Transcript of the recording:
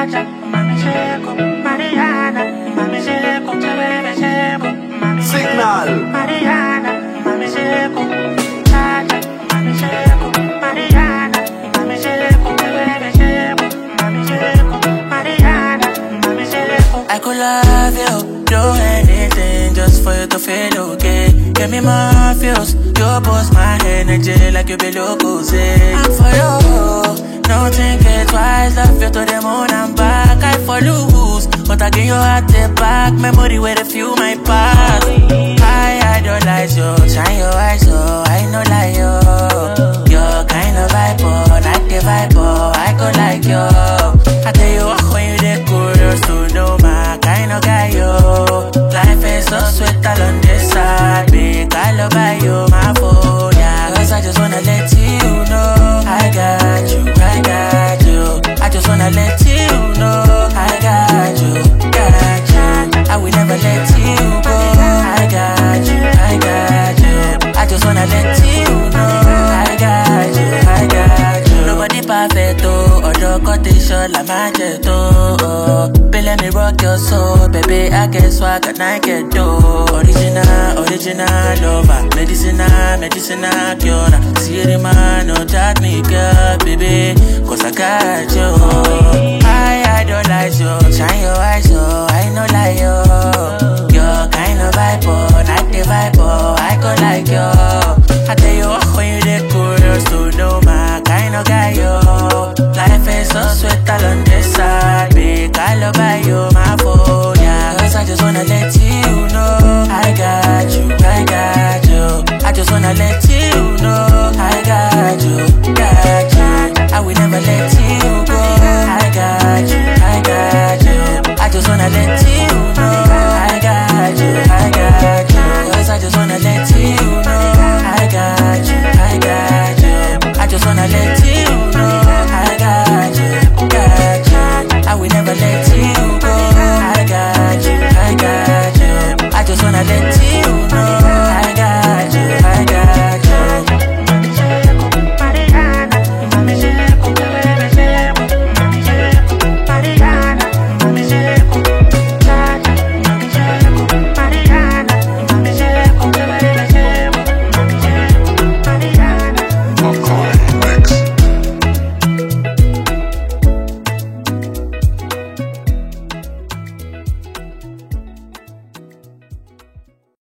Chacha, mami seco, Mariana, mami seco, se bebe seco, mami Signal. Mariana, mami seco, Chacha, mami seco, Mariana, mami seco, se bebe seco, mami seco, Mariana, mami seco. I could love you, do anything just for you to feel okay. Give me my feels, you boost my energy like you be local, say. I'm for you, don't think it twice, love you to the moon and back. I for lose, but I give you heart it back. Memory where the few my past. I idolize you, shine your eyes, so I know like you. You're kind of vibe, like the vibe, I go like you. I tell you what when you dey curious to know my kind of guy, yo. Life is so sweet along this side, big I love you, my phone, yeah. Cause I just wanna let you know I got you, I got you. I just wanna let you know I got you, got you. I will never let you go. I got you, I got you. I just wanna let you know I got you, I got you. Nobody perfect, oh, or the quotation like magic, oh. Baby, let me rock your soul, baby, I get swag and I get dough. Original, original lover, medicinal, medicinal cure. See the man, no judge me, girl, baby, cause I got you.